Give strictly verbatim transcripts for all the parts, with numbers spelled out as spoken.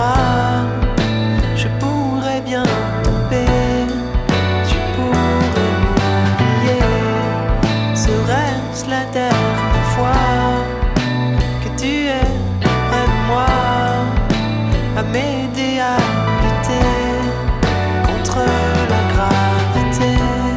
bras, je pourrais bien tomber. Tu pourrais m'oublier. Serait-ce la dernière fois que tu es près de moi, à m'aider à lutter contre la gravité?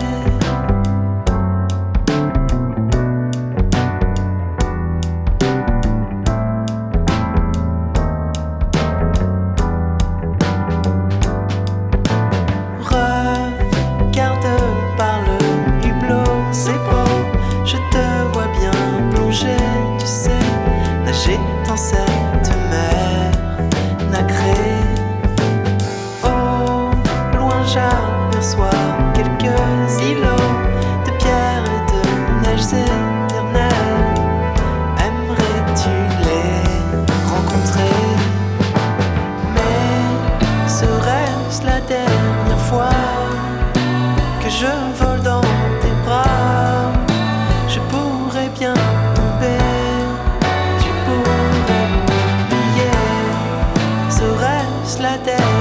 Regarde par le hublot, c'est beau, je te vois bien plonger, tu sais, nager dans cette mer nacrée. Au loin j'aperçois quelques îlots de pierre et de neige éternelle. Aimerais-tu les rencontrer? Mais serait-ce la dernière fois que je vole dans tes bras? Je pourrais bien tomber, tu pourrais m'oublier. Serait-ce la dernière